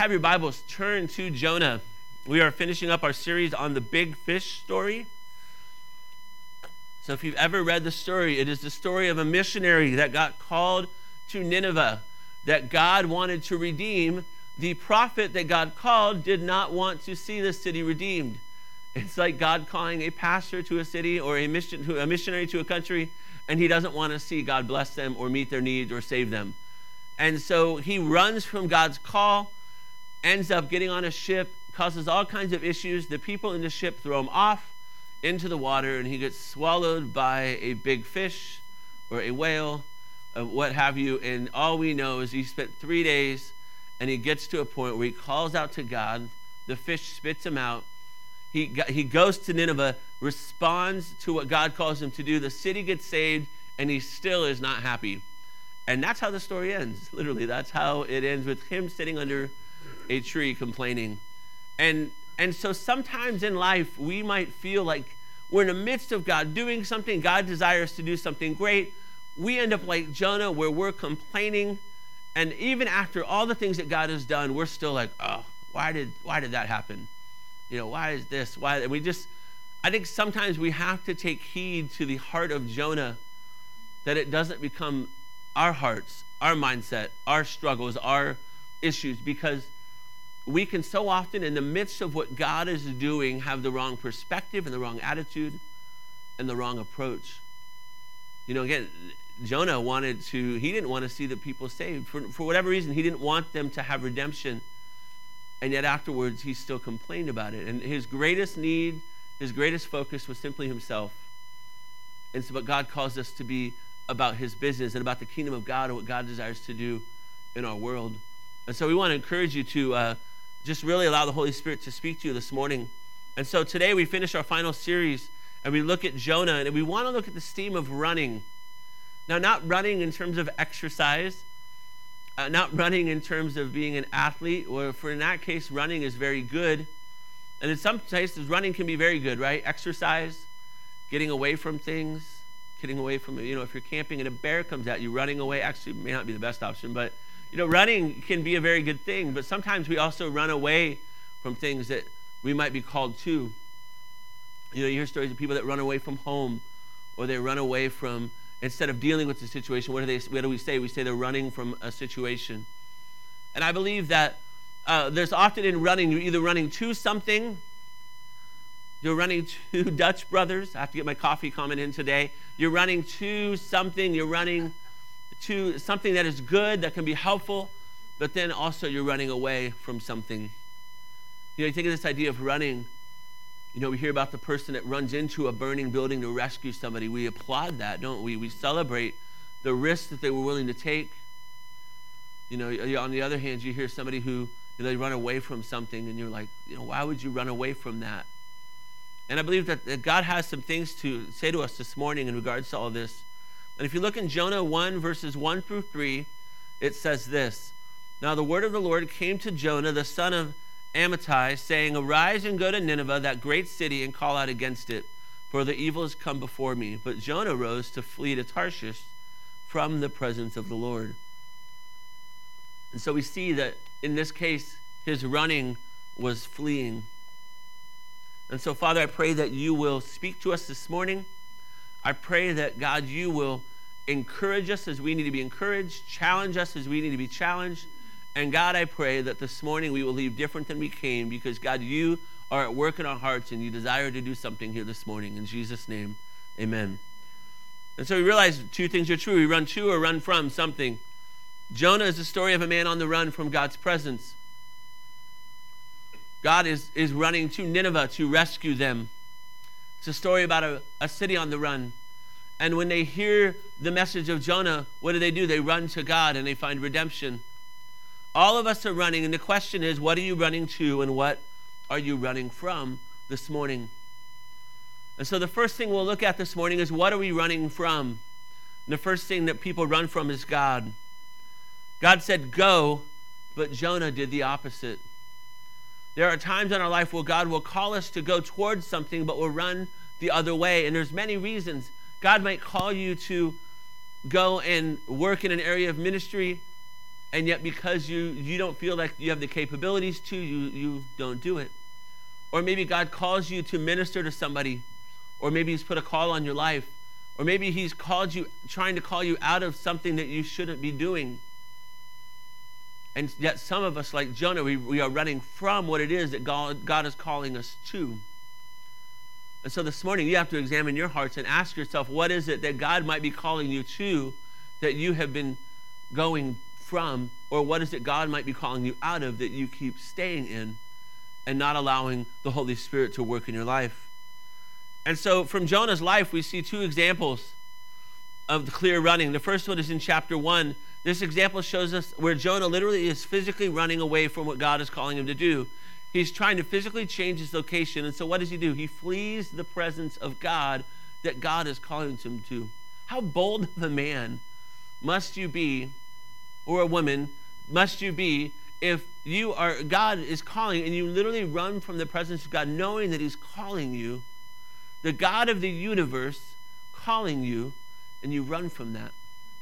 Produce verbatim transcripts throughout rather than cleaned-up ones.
Have your Bibles turn to Jonah. We are finishing up our series on the big fish story. So if you've ever read the story, it is the story of a missionary that got called to Nineveh, that God wanted to redeem. The prophet that God called did not want to see the city redeemed. It's like God calling a pastor to a city or a mission to a missionary to a country, and he doesn't want to see God bless them or meet their needs or save them. And so he runs from God's call, ends up getting on a ship, causes all kinds of issues. The people in the ship throw him off into the water, and he gets swallowed by a big fish or a whale, uh, what have you. And all we know is he spent three days, and he gets to a point where he calls out to God. The fish spits him out. He, he goes to Nineveh, responds to what God calls him to do. The city gets saved, and he still is not happy. And that's how the story ends. Literally, that's how it ends, with him sitting under a tree complaining. And and so sometimes in life, we might feel like we're in the midst of God doing something. God desires to do something great. We end up like Jonah, where we're complaining. And even after all the things that God has done, we're still like, oh, why did why did that happen? You know, why is this? Why? And we just, I think sometimes we have to take heed to the heart of Jonah, that it doesn't become our hearts, our mindset, our struggles, our issues, because we can so often, in the midst of what God is doing, have the wrong perspective and the wrong attitude and the wrong approach. You know, again, Jonah wanted to, he didn't want to see the people saved. For, for whatever reason, he didn't want them to have redemption. And yet afterwards, he still complained about it. And his greatest need, his greatest focus was simply himself. And so what God calls us to be about his business and about the kingdom of God and what God desires to do in our world. And so we want to encourage you to uh, just really allow the Holy Spirit to speak to you this morning. And so today we finish our final series, and we look at Jonah, and we want to look at this theme of running. Now, not running in terms of exercise, uh, not running in terms of being an athlete, or for in that case, running is very good. And in some cases, running can be very good, right? Exercise, getting away from things, getting away from, you know, if you're camping and a bear comes at you, running away actually may not be the best option, but you know, running can be a very good thing, but sometimes we also run away from things that we might be called to. You know, you hear stories of people that run away from home, or they run away from, instead of dealing with the situation, what do they? What do we say? We say they're running from a situation. And I believe that uh, there's often in running, you're either running to something, you're running to Dutch Brothers. I have to get my coffee comment in today. You're running to something, you're running to something that is good, that can be helpful, but then also you're running away from something. You know, you think of this idea of running. You know, we hear about the person that runs into a burning building to rescue somebody. We applaud that, don't we? We celebrate the risk that they were willing to take. You know, on the other hand, you hear somebody who, you know, they run away from something, and you're like, you know, why would you run away from that? And I believe that, that God has some things to say to us this morning in regards to all this. And if you look in Jonah one, verses one through three, it says this: Now the word of the Lord came to Jonah, the son of Amittai, saying, Arise and go to Nineveh, that great city, and call out against it, for the evil has come before me. But Jonah rose to flee to Tarshish from the presence of the Lord. And so we see that in this case, his running was fleeing. And so, Father, I pray that you will speak to us this morning. I pray that, God, you will encourage us as we need to be encouraged, challenge us as we need to be challenged. And God, I pray that this morning we will leave different than we came, because, God, you are at work in our hearts and you desire to do something here this morning. In Jesus' name, amen. And so we realize two things are true. We run to or run from something. Jonah is the story of a man on the run from God's presence. God is, is running to Nineveh to rescue them. It's a story about a, a city on the run. And when they hear the message of Jonah, what do they do? They run to God and they find redemption. All of us are running, and the question is, what are you running to and what are you running from this morning? And so the first thing we'll look at this morning is, what are we running from? And the first thing that people run from is God. God said, go, but Jonah did the opposite. There are times in our life where God will call us to go towards something, but we'll run the other way. And there's many reasons. God might call you to go and work in an area of ministry. And yet because you, you don't feel like you have the capabilities to, you, you don't do it. Or maybe God calls you to minister to somebody, or maybe he's put a call on your life, or maybe he's called you, trying to call you out of something that you shouldn't be doing. And yet some of us, like Jonah, we, we are running from what it is that God, God is calling us to. And so this morning, you have to examine your hearts and ask yourself, what is it that God might be calling you to that you have been going from? Or what is it God might be calling you out of that you keep staying in and not allowing the Holy Spirit to work in your life? And so from Jonah's life, we see two examples of the clear running. The first one is in chapter one. This example shows us where Jonah literally is physically running away from what God is calling him to do. He's trying to physically change his location. And so what does he do? He flees the presence of God that God is calling him to. How bold of a man must you be, or a woman must you be, if you are, God is calling and you literally run from the presence of God, knowing that he's calling you, the God of the universe calling you, and you run from that.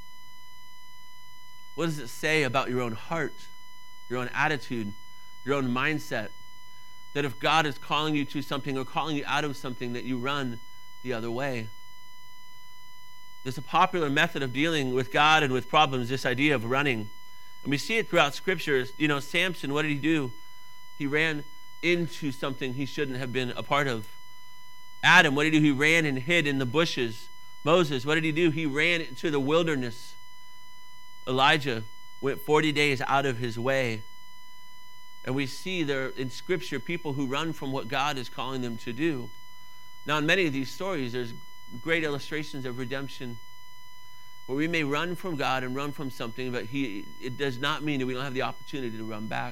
What does it say about your own heart, your own attitude, your own mindset? That if God is calling you to something or calling you out of something, that you run the other way. There's a popular method of dealing with God and with problems, this idea of running. And we see it throughout scriptures. You know, Samson, what did he do? He ran into something he shouldn't have been a part of. Adam, what did he do? He ran and hid in the bushes. Moses, what did he do? He ran into the wilderness. Elijah went forty days out of his way. And we see there in scripture people who run from what God is calling them to do. Now, in many of these stories, there's great illustrations of redemption where we may run from God and run from something, but he, it does not mean that we don't have the opportunity to run back.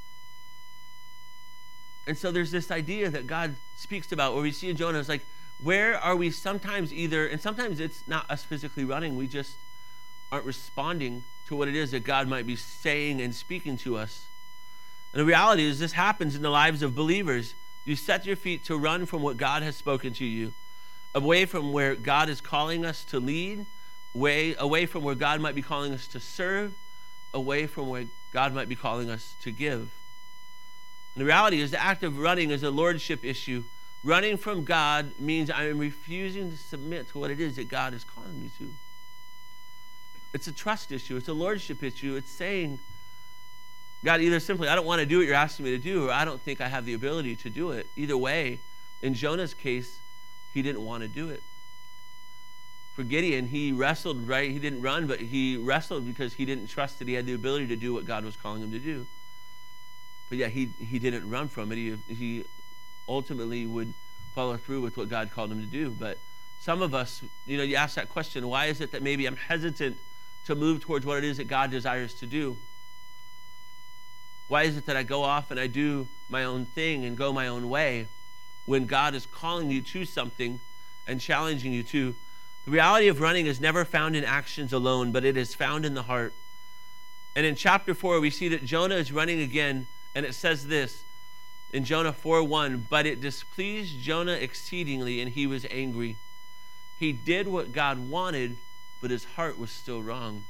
And so there's this idea that God speaks about where we see in Jonah, it's like, where are we sometimes either, and sometimes it's not us physically running, we just aren't responding to what it is that God might be saying and speaking to us. And the reality is this happens in the lives of believers. You set your feet to run from what God has spoken to you, away from where God is calling us to lead, away, away from where God might be calling us to serve, away from where God might be calling us to give. And the reality is the act of running is a lordship issue. Running from God means I am refusing to submit to what it is that God is calling me to. It's a trust issue. It's a lordship issue. It's saying, God, either simply, I don't want to do what you're asking me to do, or I don't think I have the ability to do it. Either way, in Jonah's case, he didn't want to do it. For Gideon, he wrestled, right? He didn't run, but he wrestled because he didn't trust that he had the ability to do what God was calling him to do. But yeah, he, he didn't run from it. He, he ultimately would follow through with what God called him to do. But some of us, you know, you ask that question, why is it that maybe I'm hesitant to move towards what it is that God desires to do? Why is it that I go off and I do my own thing and go my own way when God is calling you to something and challenging you to? The reality of running is never found in actions alone, but it is found in the heart. And in chapter four, we see that Jonah is running again, and it says this in Jonah four one, but it displeased Jonah exceedingly, and he was angry. He did what God wanted, but his heart was still wrong.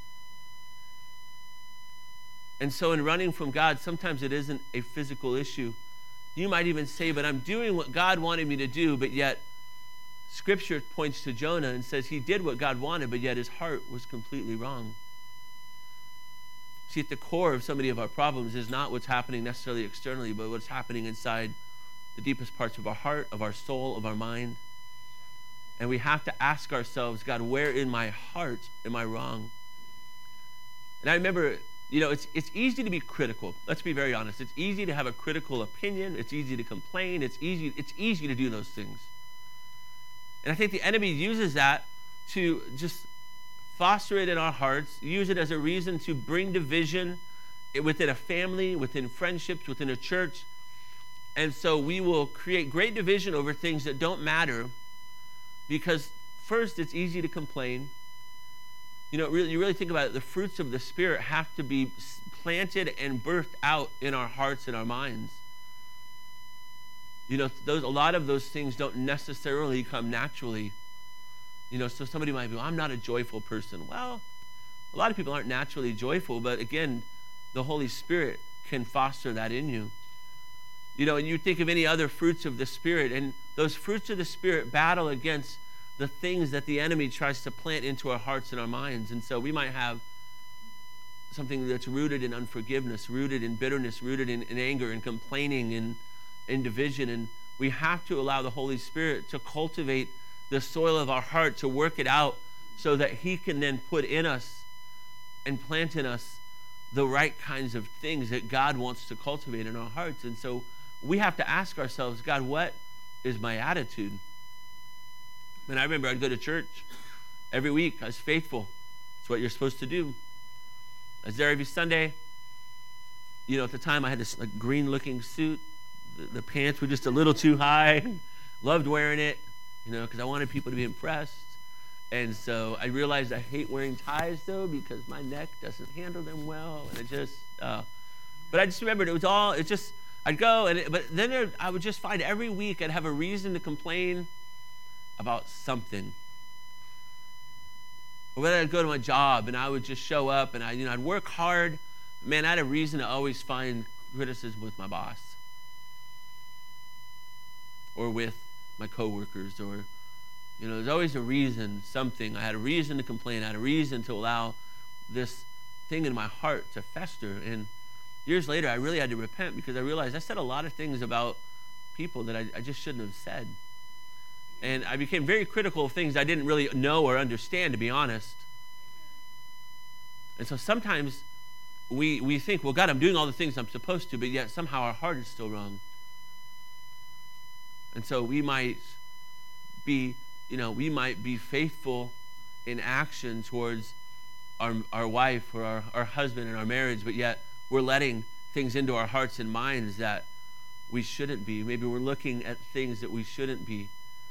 And so in running from God, sometimes it isn't a physical issue. You might even say, but I'm doing what God wanted me to do, but yet Scripture points to Jonah and says he did what God wanted, but yet his heart was completely wrong. See, at the core of so many of our problems is not what's happening necessarily externally, but what's happening inside the deepest parts of our heart, of our soul, of our mind. And we have to ask ourselves, God, where in my heart am I wrong? And I remember, you know, it's it's easy to be critical. Let's be very honest. It's easy to have a critical opinion. It's easy to complain. It's easy, it's easy to do those things. And I think the enemy uses that to just foster it in our hearts, use it as a reason to bring division within a family, within friendships, within a church. And so we will create great division over things that don't matter because first, it's easy to complain. You know, really, you really think about it, the fruits of the Spirit have to be planted and birthed out in our hearts and our minds. You know, those a lot of those things don't necessarily come naturally. You know, so somebody might be, well, I'm not a joyful person. Well, a lot of people aren't naturally joyful, but again, the Holy Spirit can foster that in you. You know, and you think of any other fruits of the Spirit, and those fruits of the Spirit battle against the things that the enemy tries to plant into our hearts and our minds. And so we might have something that's rooted in unforgiveness, rooted in bitterness, rooted in, in anger and complaining and, and division. And we have to allow the Holy Spirit to cultivate the soil of our heart, to work it out so that he can then put in us and plant in us the right kinds of things that God wants to cultivate in our hearts. And so we have to ask ourselves, God, what is my attitude? And I remember I'd go to church every week. I was faithful. It's what you're supposed to do. I was there every Sunday. You know, at the time I had this like green-looking suit. The, the pants were just a little too high. Loved wearing it, you know, because I wanted people to be impressed. And so I realized I hate wearing ties, though, because my neck doesn't handle them well. And it just, uh, but I just remembered it was all, it just, I'd go, and it, but then there, I would just find every week I'd have a reason to complain about something. Or whether I'd go to my job and I would just show up and I, you know, I'd work hard. Man, I had a reason to always find criticism with my boss or with my coworkers, or, you know, there's always a reason, something. I had a reason to complain. I had a reason to allow this thing in my heart to fester. And years later, I really had to repent because I realized I said a lot of things about people that I, I just shouldn't have said. And I became very critical of things I didn't really know or understand, to be honest. And so sometimes we we think, well, God, I'm doing all the things I'm supposed to, but yet somehow our heart is still wrong. And so we might be, you know, we might be faithful in action towards our our wife or our, our husband in our marriage, but yet we're letting things into our hearts and minds that we shouldn't be. Maybe we're looking at things that we shouldn't be.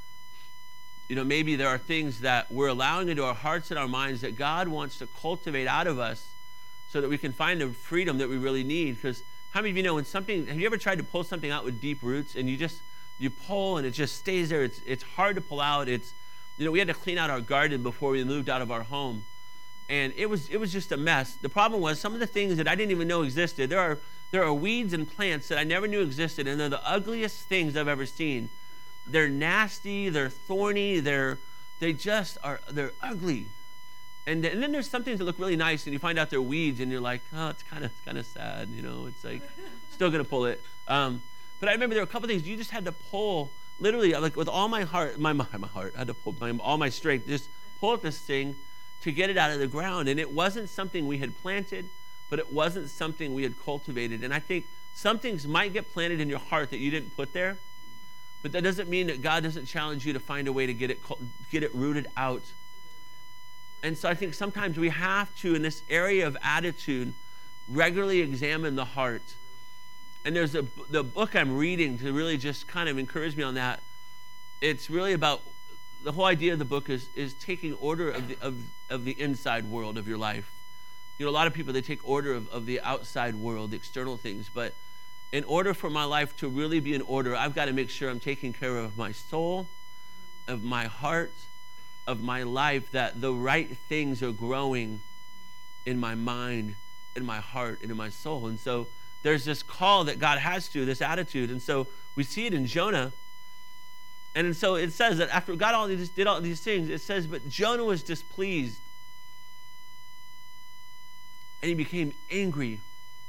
You know, maybe there are things that we're allowing into our hearts and our minds that God wants to cultivate out of us so that we can find the freedom that we really need. Because how many of you know when something, have you ever tried to pull something out with deep roots and you just, you pull and it just stays there? It's it's hard to pull out. It's, you know, we had to clean out our garden before we moved out of our home. And it was it was just a mess. The problem was some of the things that I didn't even know existed. There are there are weeds and plants that I never knew existed, and they're the ugliest things I've ever seen. They're nasty, they're thorny, they're they just are they're ugly. And, and then there's some things that look really nice and you find out they're weeds and you're like, oh, it's kind of kind of sad, you know, it's like still gonna pull it. Um, but I remember there were a couple things you just had to pull, literally, like with all my heart, my my, my heart, I had to pull my, all my strength, just pull at this thing to get it out of the ground. And it wasn't something we had planted, but it wasn't something we had cultivated. And I think some things might get planted in your heart that you didn't put there. But that doesn't mean that God doesn't challenge you to find a way to get it get it rooted out. And so I think sometimes we have to, in this area of attitude, regularly examine the heart. And there's a the book I'm reading to really just kind of encourage me on that. It's really about, the whole idea of the book is is taking order of the of, of the inside world of your life. You know, a lot of people, they take order of, of the outside world, the external things, but in order for my life to really be in order, I've got to make sure I'm taking care of my soul, of my heart, of my life, that the right things are growing in my mind, in my heart, and in my soul. And so there's this call that God has to, this attitude. And so we see it in Jonah. And so it says that after God all these, did all these things, it says, but Jonah was displeased. And he became angry.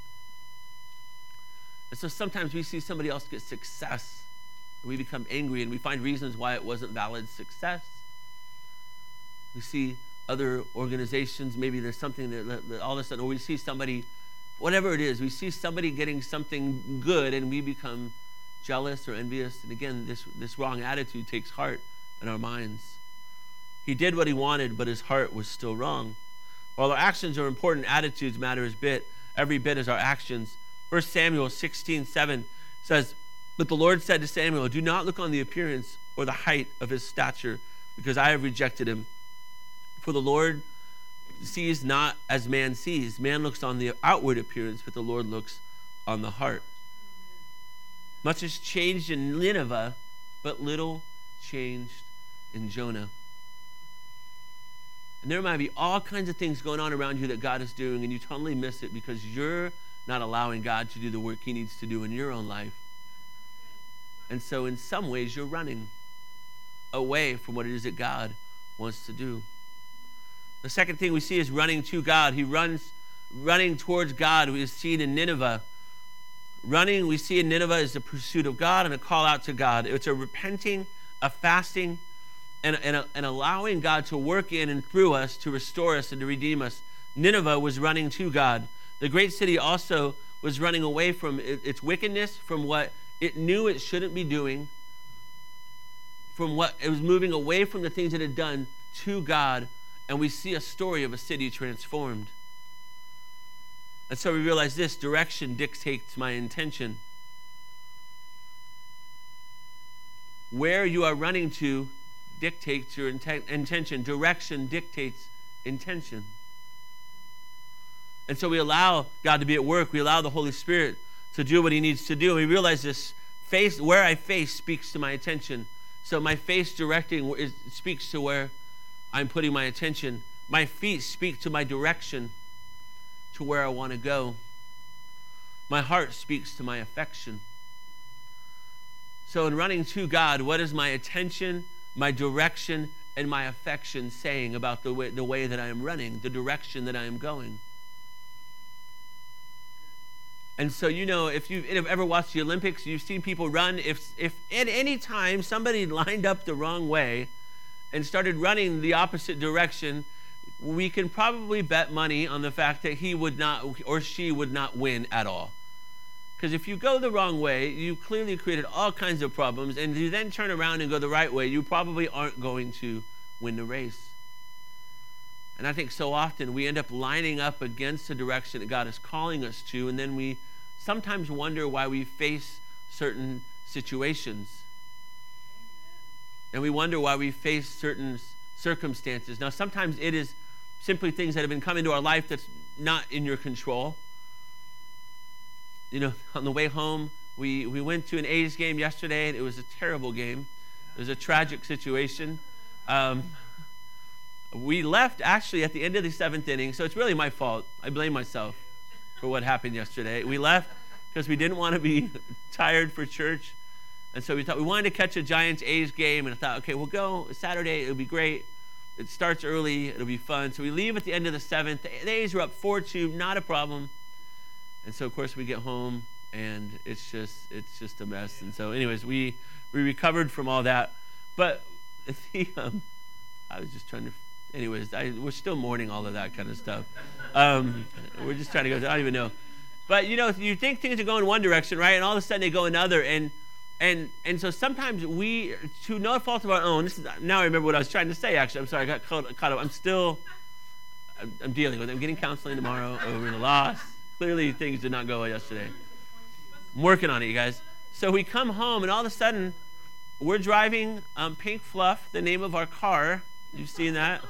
And so sometimes we see somebody else get success, and we become angry, and we find reasons why it wasn't valid success. We see other organizations, maybe there's something that, that all of a sudden, or we see somebody, whatever it is, we see somebody getting something good, and we become jealous or envious. And again, this, this wrong attitude takes heart in our minds. He did what he wanted, but his heart was still wrong. While our actions are important, attitudes matter as bit, every bit as our actions. First Samuel sixteen seven says, but the Lord said to Samuel, do not look on the appearance or the height of his stature, because I have rejected him. For the Lord sees not as man sees. Man looks on the outward appearance, but the Lord looks on the heart. Much has changed in Nineveh, but little changed in Jonah. And there might be all kinds of things going on around you that God is doing, and you totally miss it because you're not allowing God to do the work he needs to do in your own life. And so in some ways, you're running away from what it is that God wants to do. The second thing we see is running to God. He runs, running towards God. We see it in Nineveh. Running, we see in Nineveh, is the pursuit of God and a call out to God. It's a repenting, a fasting, and, and, a, and allowing God to work in and through us to restore us and to redeem us. Nineveh was running to God. The great city also was running away from its wickedness, from what it knew it shouldn't be doing, from what it was moving away from the things it had done to God. And we see a story of a city transformed. And so we realize this: direction dictates my intention. Where you are running to dictates your inten- intention. Direction dictates intention. And so we allow God to be at work. We allow the Holy Spirit to do what he needs to do. And we realize this: face, where I face speaks to my attention. So my face directing is, speaks to where I'm putting my attention. My feet speak to my direction, to where I want to go. My heart speaks to my affection. So in running to God, what is my attention, my direction, and my affection saying about the way, the way that I am running, the direction that I am going? And so, you know, if you've ever watched the Olympics, you've seen people run. If, if at any time somebody lined up the wrong way and started running the opposite direction, we can probably bet money on the fact that he would not, or she would not win at all. Because if you go the wrong way, you clearly created all kinds of problems, and you then turn around and go the right way, you probably aren't going to win the race. And I think so often we end up lining up against the direction that God is calling us to, and then we sometimes wonder why we face certain situations. And we wonder why we face certain circumstances. Now, sometimes it is simply things that have been coming into our life that's not in your control. You know, on the way home, we, we went to an A's game yesterday, and it was a terrible game. It was a tragic situation. Um, we left actually at the end of the seventh inning, so it's really my fault. I blame myself for what happened yesterday. We left because we didn't want to be tired for church. And so we thought we wanted to catch a Giants-A's game, and I thought, okay, we'll go Saturday. It'll be great. It starts early. It'll be fun. So we leave at the end of the seventh. The A's were up four two, not a problem. And so, of course, we get home, and it's just it's just a mess. And so, anyways, we we recovered from all that. But the, um, I was just trying to, anyways, I, we're still mourning all of that kind of stuff. Um, we're just trying to go, I don't even know. But, you know, you think things are going one direction, right? And all of a sudden they go another. And And and so sometimes we, to no fault of our own, this is, now I remember what I was trying to say, actually. I'm sorry, I got caught, caught up. I'm still, I'm, I'm dealing with it. I'm getting counseling tomorrow over the loss. Clearly things did not go well yesterday. I'm working on it, you guys. So we come home, and all of a sudden, we're driving um, Pink Fluff, the name of our car. You've seen that?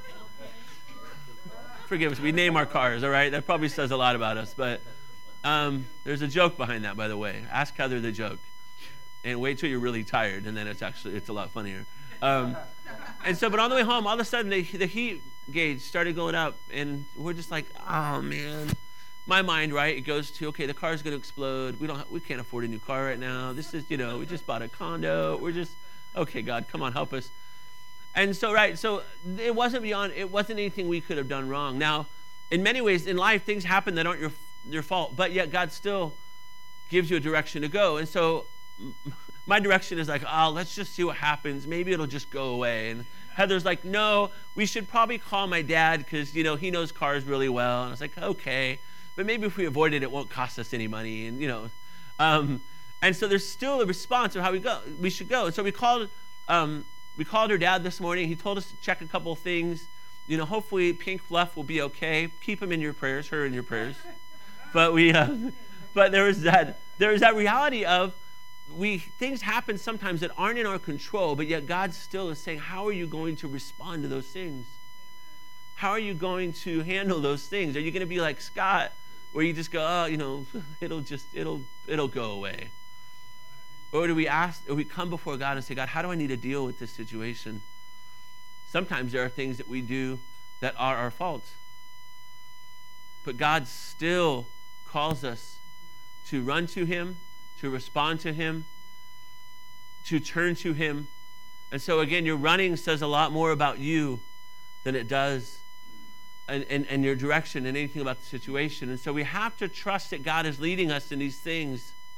Forgive us, we name our cars, all right? That probably says a lot about us. But um, there's a joke behind that, by the way. Ask Heather the joke. And wait till you're really tired, and then it's actually, it's a lot funnier. Um, and so, but on the way home, all of a sudden, the, the heat gauge started going up, and we're just like, oh, man. My mind, right, it goes to, okay, the car's going to explode. We don't, ha- we can't afford a new car right now. This is, you know, we just bought a condo. We're just, okay, God, come on, help us. And so, right, so it wasn't beyond, it wasn't anything we could have done wrong. Now, in many ways, in life, things happen that aren't your your fault, but yet God still gives you a direction to go. And so, my direction is like, oh, let's just see what happens. Maybe it'll just go away. And Heather's like, no, we should probably call my dad because, you know, he knows cars really well. And I was like, okay, but maybe if we avoid it, it won't cost us any money. And, you know, um, and so there's still a response of how we go. We should go. And so we called, um, we called her dad this morning. He told us to check a couple of things. You know, hopefully Pink Fluff will be okay. Keep him in your prayers, her in your prayers. But we, uh, but there was that, there was that reality of, we things happen sometimes that aren't in our control, but yet God still is saying, how are you going to respond to those things? How are you going to handle those things? Are you going to be like Scott, where you just go, oh, you know, it'll just, it'll, it'll go away? Or do we ask, or we come before God and say, God, how do I need to deal with this situation? Sometimes there are things that we do that are our fault. But God still calls us to run to him, to respond to him, to turn to him. And so again, your running says a lot more about you than it does and, and, and your direction and anything about the situation. And so we have to trust that God is leading us in these things.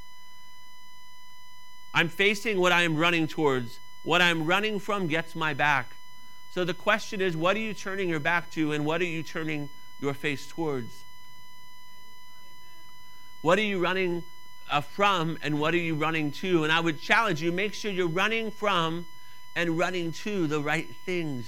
I'm facing what I am running towards. What I'm running from gets my back. So the question is, what are you turning your back to, and what are you turning your face towards? What are you running uh, from, and what are you running to? And I would challenge you, make sure you're running from and running to the right things.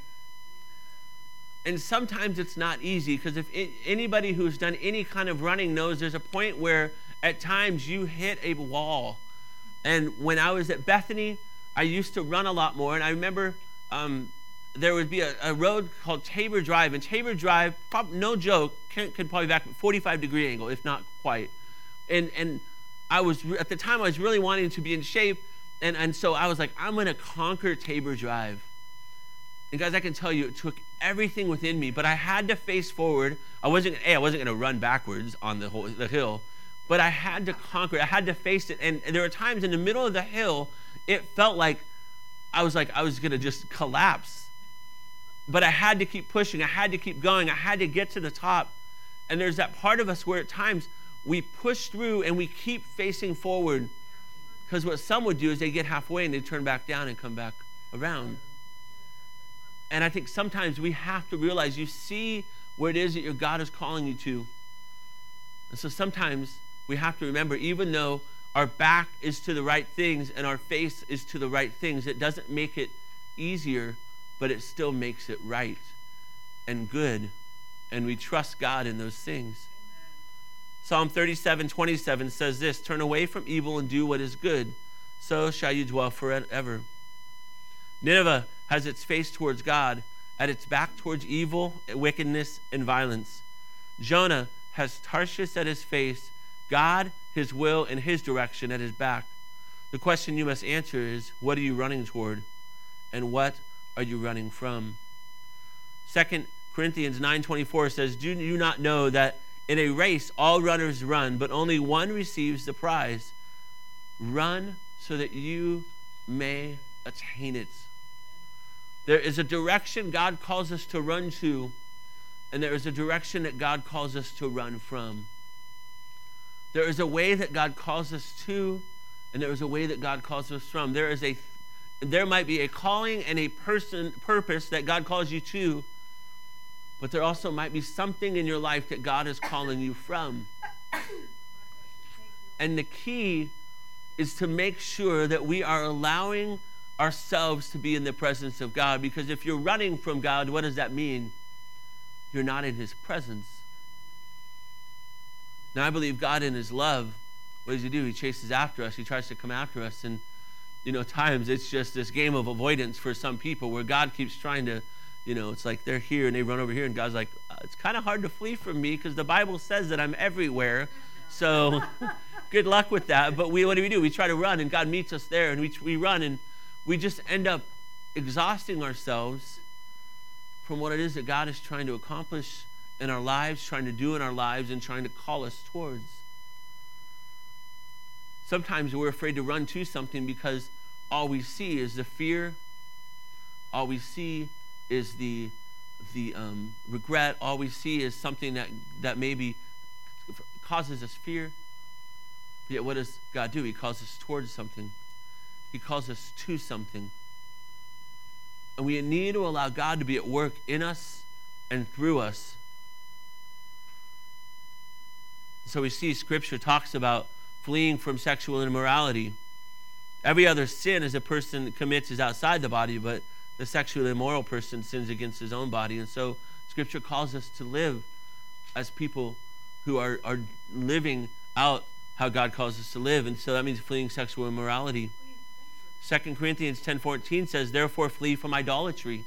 And sometimes it's not easy, because if it, anybody who's done any kind of running knows there's a point where at times you hit a wall. And when I was at Bethany, I used to run a lot more. And I remember um, there would be a, a road called Tabor Drive. And Tabor Drive, prob- no joke, can, can probably back forty-five degree angle, if not quite. And and I was, at the time, I was really wanting to be in shape. And, and so I was like, I'm going to conquer Tabor Drive. And guys, I can tell you, it took everything within me. But I had to face forward. I wasn't, A, I wasn't going to run backwards on the whole, the hill. But I had to conquer it. I had to face it. And there were times in the middle of the hill, it felt like I was like I was going to just collapse. But I had to keep pushing. I had to keep going. I had to get to the top. And there's that part of us where at times we push through and we keep facing forward. Because what some would do is they get halfway and they turn back down and come back around. And I think sometimes we have to realize, you see where it is that your God is calling you to. And so sometimes we have to remember, even though our back is to the right things and our face is to the right things, it doesn't make it easier, but it still makes it right and good. And we trust God in those things. Psalm thirty-seven twenty-seven says this: turn away from evil and do what is good, so shall you dwell forever. Nineveh has its face towards God, at its back towards evil, wickedness, and violence. Jonah has Tarshish at his face, God, his will, and his direction at his back. The question you must answer is, what are you running toward? And what are you running from? Second Corinthians nine twenty-four says, do you not know that in a race all runners run, but only one receives the prize? Run so that you may attain it. There is a direction God calls us to run to, and there is a direction that God calls us to run from. There is a way that God calls us to, and there is a way that God calls us from. There is a, there might be a calling and a person purpose that God calls you to, but there also might be something in your life that God is calling you from. And the key is to make sure that we are allowing ourselves to be in the presence of God. Because if you're running from God, what does that mean? You're not in his presence. Now, I believe God in his love, what does he do? He chases after us. He tries to come after us. And, you know, times it's just this game of avoidance for some people where God keeps trying to, you know, it's like they're here and they run over here and God's like, uh, it's kind of hard to flee from me because the Bible says that I'm everywhere. So good luck with that. But we, what do we do? We try to run and God meets us there, and we, we run and we just end up exhausting ourselves from what it is that God is trying to accomplish in our lives, trying to do in our lives, and trying to call us towards. Sometimes we're afraid to run to something because all we see is the fear. All we see is the the um, regret. All we see is something that, that maybe causes us fear. Yet what does God do? He calls us towards something. He calls us to something. And we need to allow God to be at work in us and through us. So we see Scripture talks about fleeing from sexual immorality. Every other sin as a person commits is outside the body, but the sexually immoral person sins against his own body. And so Scripture calls us to live as people who are, are living out how God calls us to live. And so that means fleeing sexual immorality. Second Corinthians ten fourteen says, therefore flee from idolatry.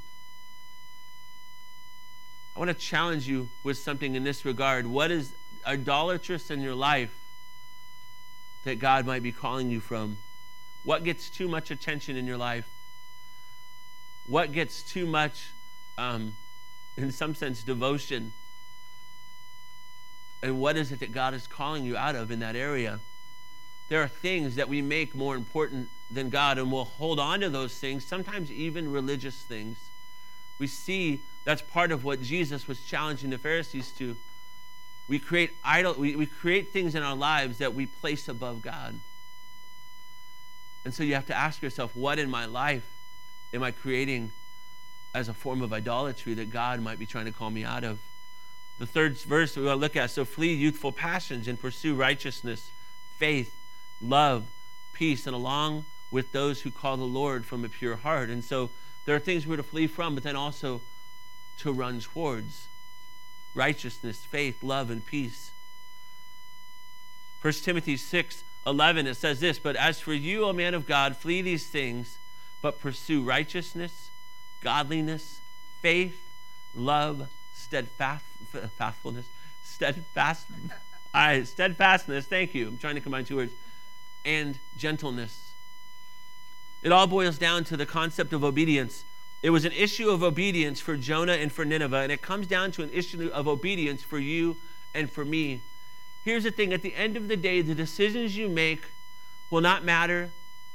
I want to challenge you with something in this regard. What is idolatrous in your life that God might be calling you from? What gets too much attention in your life? What gets too much um, in some sense, devotion. And what is it that God is calling you out of in that area? There are things that we make more important than God, and we'll hold on to those things, sometimes even religious things. We see that's part of what Jesus was challenging the Pharisees to. We create idol, we, we create things in our lives that we place above God. And so you have to ask yourself, what in my life am I creating as a form of idolatry that God might be trying to call me out of? The third verse we want to look at, so flee youthful passions and pursue righteousness, faith, love, peace, and along with those who call the Lord from a pure heart. And so there are things we're to flee from, but then also to run towards righteousness, faith, love, and peace. First Timothy six eleven, it says this, but as for you, O man of God, flee these things, but pursue righteousness, godliness, faith, love, steadfast, faithfulness, steadfast, all right, steadfastness, thank you. I'm trying to combine two words, and gentleness. It all boils down to the concept of obedience. It was an issue of obedience for Jonah and for Nineveh, and it comes down to an issue of obedience for you and for me. Here's the thing, at the end of the day, the decisions you make will not matter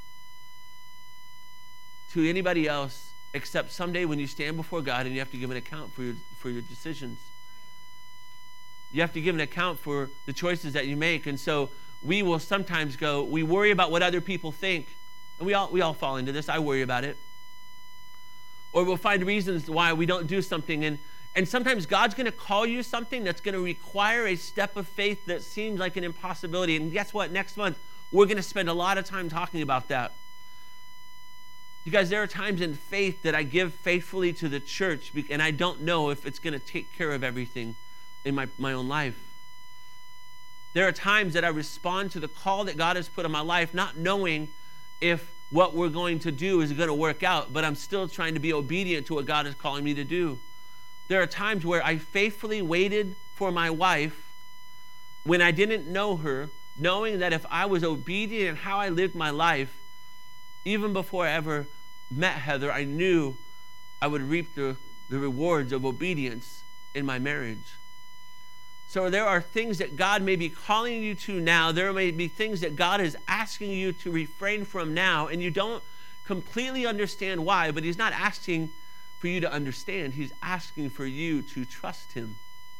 to anybody else except someday when you stand before God and you have to give an account for your, for your decisions. You have to give an account for the choices that you make. And so we will sometimes go, we worry about what other people think. And we all, we all fall into this. I worry about it. Or we'll find reasons why we don't do something. And, and sometimes God's going to call you something that's going to require a step of faith that seems like an impossibility. And guess what? Next month, we're going to spend a lot of time talking about that. You guys, there are times in faith that I give faithfully to the church, and I don't know if it's going to take care of everything in my, my own life. There are times that I respond to the call that God has put on my life, not knowing if what we're going to do is going to work out, but I'm still trying to be obedient to what God is calling me to do. There are times where I faithfully waited for my wife when I didn't know her, knowing that if I was obedient in how I lived my life, even before I ever met Heather, I knew I would reap the, the rewards of obedience in my marriage. So there are things that God may be calling you to now. There may be things that God is asking you to refrain from now, and you don't completely understand why, but he's not asking for you to understand. He's asking for you to trust him.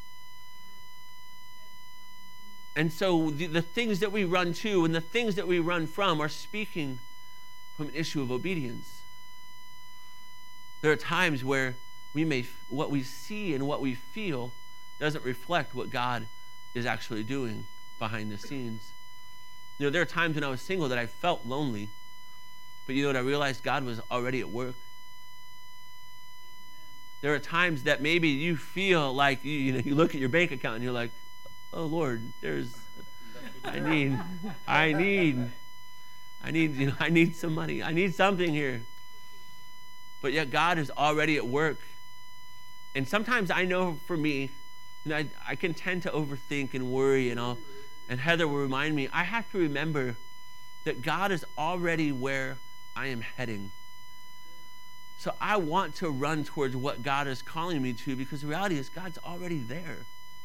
And so the, the things that we run to and the things that we run from are speaking from an issue of obedience. There are times where we may, what we see and what we feel doesn't reflect what God is actually doing behind the scenes. You know, there are times when I was single that I felt lonely, but you know what I realized? God was already at work. There are times that maybe you feel like, you, you know, you look at your bank account and you're like, oh Lord, there's, I need, I need, I need, you know, I need some money. I need something here. But yet God is already at work. And sometimes I know for me, you know, I, I can tend to overthink and worry and all. And Heather will remind me, I have to remember that God is already where I am heading. So I want to run towards what God is calling me to, because the reality is God's already there. Amen.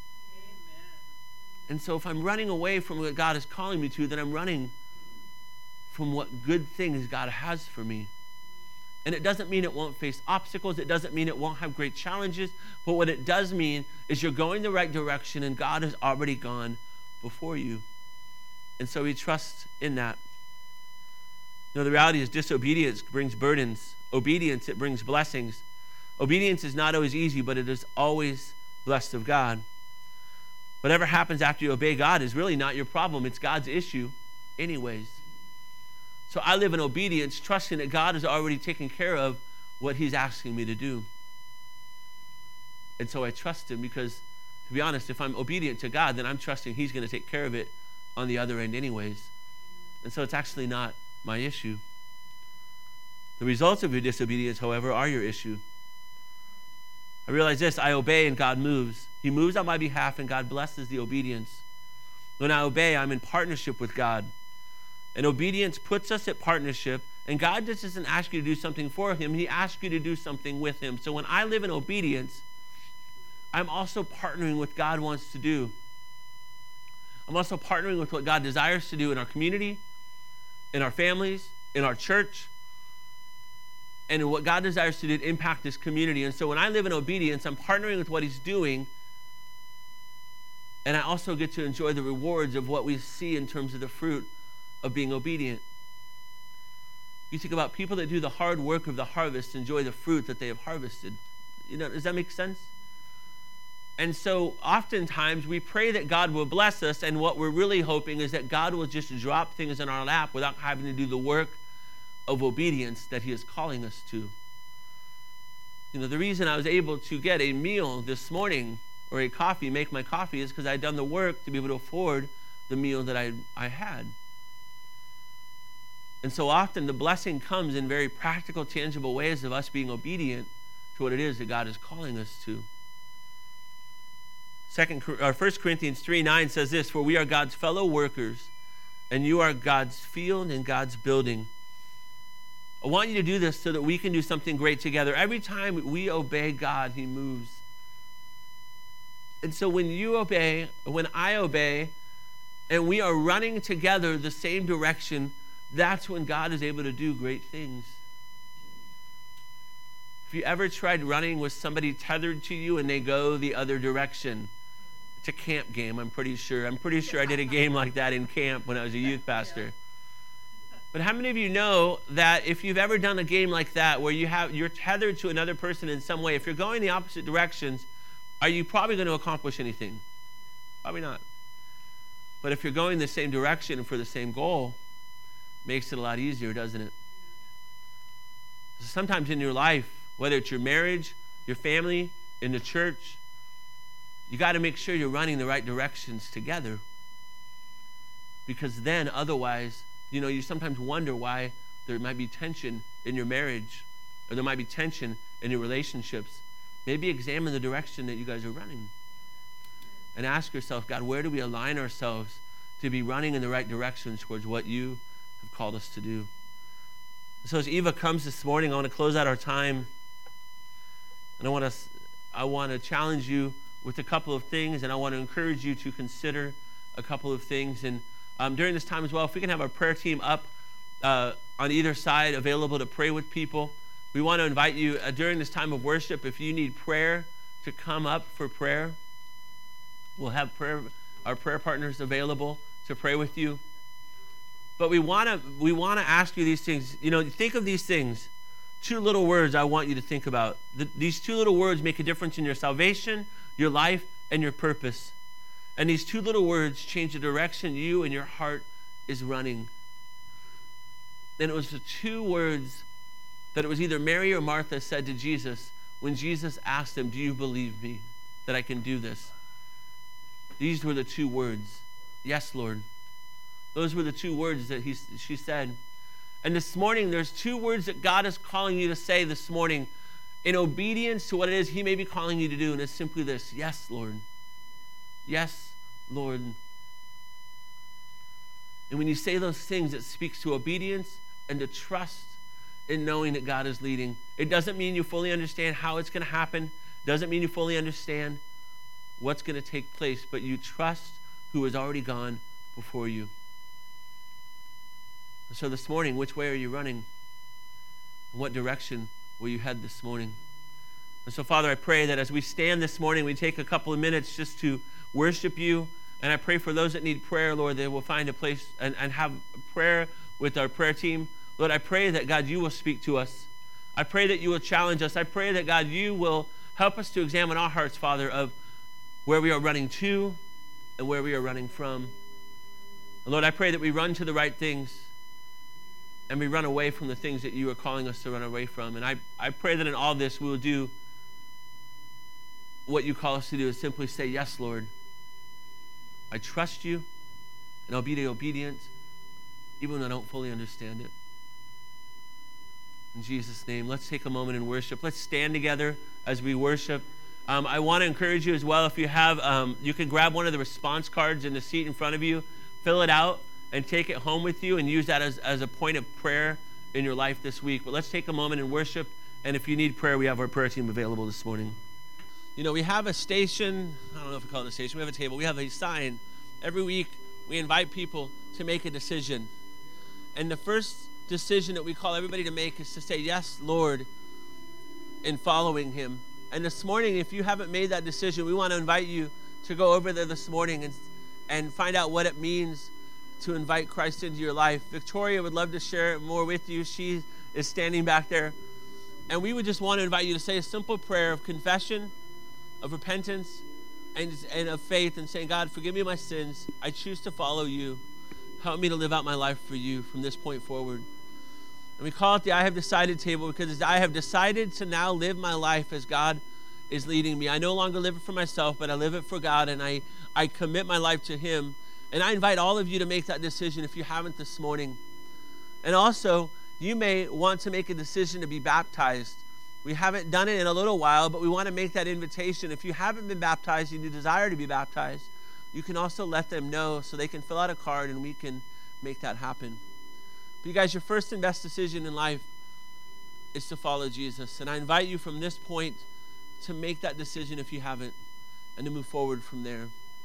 And so if I'm running away from what God is calling me to, then I'm running from what good things God has for me. And it doesn't mean it won't face obstacles. It doesn't mean it won't have great challenges. But what it does mean is you're going the right direction and God has already gone before you. And so we trust in that. You know, the reality is disobedience brings burdens. Obedience, it brings blessings. Obedience is not always easy, but it is always blessed of God. Whatever happens after you obey God is really not your problem. It's God's issue anyways. So I live in obedience, trusting that God has already taken care of what he's asking me to do. And so I trust him because, to be honest, if I'm obedient to God, then I'm trusting he's going to take care of it on the other end anyways. And so it's actually not my issue. The results of your disobedience, however, are your issue. I realize this, I obey and God moves. He moves on my behalf and God blesses the obedience. When I obey, I'm in partnership with God. And obedience puts us at partnership, and God just doesn't ask you to do something for him. He asks you to do something with him. So when I live in obedience, I'm also partnering with God wants to do. I'm also partnering with what God desires to do in our community, in our families, in our church, and in what God desires to do to impact this community. And so when I live in obedience, I'm partnering with what he's doing, and I also get to enjoy the rewards of what we see in terms of the fruit of being obedient. You think about people that do the hard work of the harvest, enjoy the fruit that they have harvested. You know, does that make sense? And so oftentimes we pray that God will bless us, and what we're really hoping is that God will just drop things in our lap without having to do the work of obedience that he is calling us to. You know, the reason I was able to get a meal this morning, or a coffee, make my coffee, is because I'd done the work to be able to afford the meal that I, I had. And so often the blessing comes in very practical, tangible ways of us being obedient to what it is that God is calling us to. Second, or First Corinthians three nine says this, for we are God's fellow workers, and you are God's field and God's building. I want you to do this so that we can do something great together. Every time we obey God, he moves. And so when you obey, when I obey, and we are running together the same direction, that's when God is able to do great things. If you ever tried running with somebody tethered to you and they go the other direction, it's a camp game, I'm pretty sure. I'm pretty sure I did a game like that in camp when I was a youth pastor. But how many of you know that if you've ever done a game like that where you have, you're tethered to another person in some way, if you're going the opposite directions, are you probably going to accomplish anything? Probably not. But if you're going the same direction for the same goal, it makes it a lot easier, doesn't it? Sometimes in your life, whether it's your marriage, your family, in the church, you got to make sure you're running the right directions together. Because then otherwise, you know, you sometimes wonder why there might be tension in your marriage, or there might be tension in your relationships. Maybe examine the direction that you guys are running. And ask yourself, God, where do we align ourselves to be running in the right direction towards what you have called us to do? So as Eva comes this morning, I want to close out our time. And I want to, I want to challenge you with a couple of things, and I want to encourage you to consider a couple of things. And um, during this time as well, if we can have our prayer team up uh, on either side, available to pray with people. We want to invite you uh, during this time of worship, if you need prayer, to come up for prayer. We'll have prayer, our prayer partners available to pray with you. But we want to we want to ask you these things. You know, think of these things. Two little words I want you to think about. The, these two little words make a difference in your salvation, your life, and your purpose. And these two little words change the direction you and your heart is running. And it was the two words that it was either Mary or Martha said to Jesus when Jesus asked them, do you believe me that I can do this? These were the two words. Yes, Lord. Those were the two words that he, she said. And this morning, there's two words that God is calling you to say this morning in obedience to what it is he may be calling you to do. And it's simply this: yes, Lord. Yes, Lord. And when you say those things, it speaks to obedience and to trust in knowing that God is leading. It doesn't mean you fully understand how it's going to happen. It doesn't mean you fully understand what's going to take place, but you trust who has already gone before you. And so this morning, which way are you running? In what direction will you head this morning? And so, Father, I pray that as we stand this morning, we take a couple of minutes just to worship you. And I pray for those that need prayer, Lord, they will find a place and, and have prayer with our prayer team. Lord, I pray that, God, you will speak to us. I pray that you will challenge us. I pray that, God, you will help us to examine our hearts, Father, of where we are running to and where we are running from. And Lord, I pray that we run to the right things and we run away from the things that you are calling us to run away from. And I, I pray that in all this we will do what you call us to do, is simply say, yes, Lord. I trust you, and I'll be obedient, even when I don't fully understand it. In Jesus' name, let's take a moment and worship. Let's stand together as we worship. Um, I want to encourage you as well, if you have, um, you can grab one of the response cards in the seat in front of you, fill it out, and take it home with you and use that as, as a point of prayer in your life this week. But let's take a moment and worship. And if you need prayer, we have our prayer team available this morning. You know, we have a station, I don't know if we call it a station, we have a table, we have a sign. Every week, we invite people to make a decision. And the first decision that we call everybody to make is to say, yes, Lord, in following him. And this morning, if you haven't made that decision, we want to invite you to go over there this morning and, and find out what it means to invite Christ into your life. Victoria would love to share more with you. She is standing back there. And we would just want to invite you to say a simple prayer of confession, of repentance, and, and of faith, and saying, God, forgive me my sins. I choose to follow you. Help me to live out my life for you from this point forward. And we call it the I have decided table because I have decided to now live my life as God is leading me. I no longer live it for myself, but I live it for God, and I, I commit my life to him. And I invite all of you to make that decision if you haven't this morning. And also, you may want to make a decision to be baptized. We haven't done it in a little while, but we want to make that invitation. If you haven't been baptized and you desire to be baptized, you can also let them know so they can fill out a card and we can make that happen. But you guys, your first and best decision in life is to follow Jesus. And I invite you from this point to make that decision if you haven't, and to move forward from there.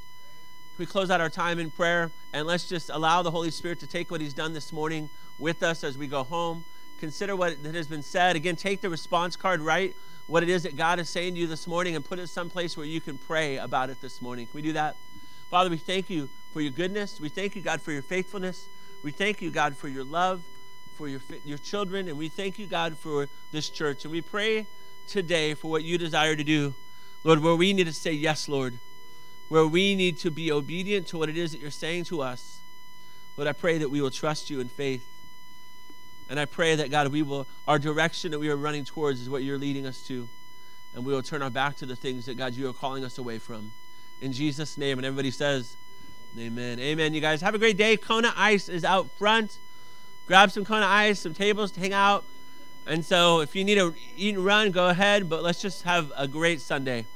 We close out our time in prayer, and let's just allow the Holy Spirit to take what he's done this morning with us as we go home. Consider what has been said. Again, take the response card, write what it is that God is saying to you this morning, and put it someplace where you can pray about it this morning. Can we do that? Father, we thank you for your goodness. We thank you, God, for your faithfulness. We thank you, God, for your love, for your, your children, and we thank you, God, for this church. And we pray today for what you desire to do, Lord, where we need to say yes, Lord, where we need to be obedient to what it is that you're saying to us. Lord, I pray that we will trust you in faith. And I pray that, God, we will, our direction that we are running towards is what you're leading us to. And we will turn our back to the things that, God, you are calling us away from. In Jesus' name. And everybody says, amen. Amen. You guys have a great day. Kona Ice is out front. Grab some Kona Ice, some tables to hang out. And so if you need to eat and run, go ahead. But let's just have a great Sunday.